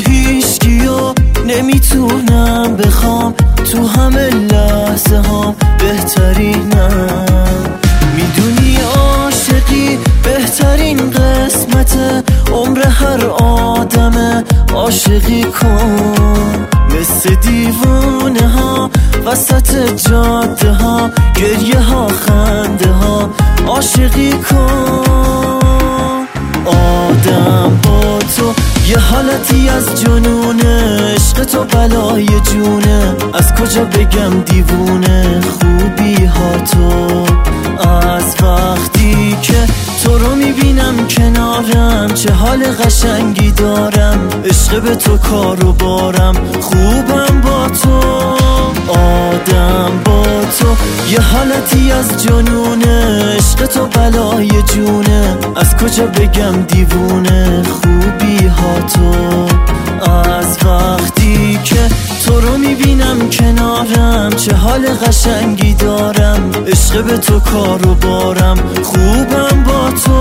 هیچکیو نمیتونم بخوام، تو همه لحظه هم بهترینم. میدونی عاشقی بهترین قسمت عمر هر آدمه، عاشقی کن مثل دیوونه ها وسط جاده ها، گریه ها خنده ها، عاشقی کن. آدم با تو یه حالتی از جنونه، عشق تو بلای جونه، از کجا بگم دیوونه خوبی ها تو. از وقتی که تو رو میبینم کنارم، چه حال قشنگی دارم، عشق به تو کار و بارم، خوبم با تو. آدم با تو یه حالتی از جنونه، عشق تو بلای جونه، از کجا بگم دیوونه خوبی ها تو. از وقتی که تو رو میبینم کنارم، چه حال قشنگی دارم، عشق به تو کار و بارم، خوبم با تو.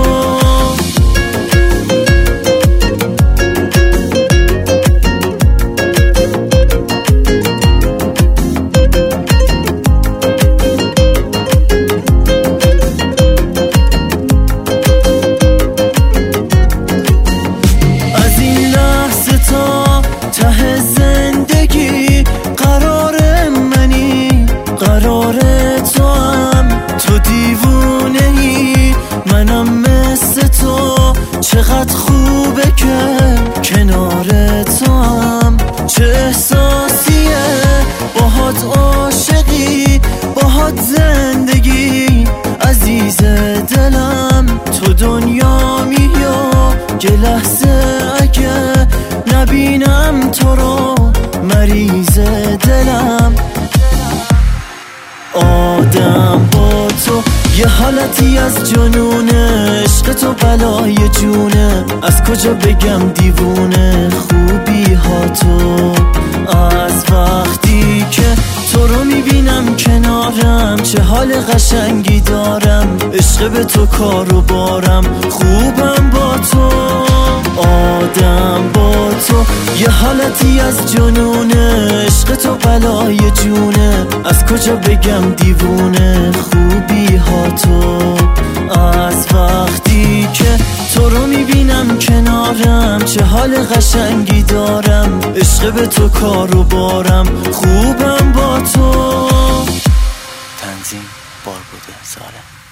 ته زندگی قرار منی، قرار تو هم، تو دیوونه‌ای منم مثل تو، چقدر خوبه که کنار تو هم. چه احساسیه باهات عاشقی، باهات زندگی، عزیز دلم تو دنیامی و یه لحظه اگه نبینم تو رو مریض دلم. آدم با تو یه حالتی از جنونه، عشق تو بلای جونه، از کجا بگم دیوونه خوبی ها تو. از وقتی که تو رو میبینم کنارم، چه حال قشنگی دارم، عشق به تو کار و بارم، خوبم با تو. آدم با تو یه حالتی از جنونه، عشق تو بلای جونه، از کجا بگم دیوونه خوبی ها تو. از وقتی که تو رو میبینم کنارم، چه حال قشنگی دارم، عشق به تو کار و بارم، خوبم با تو. تنظیم باربوده سارم.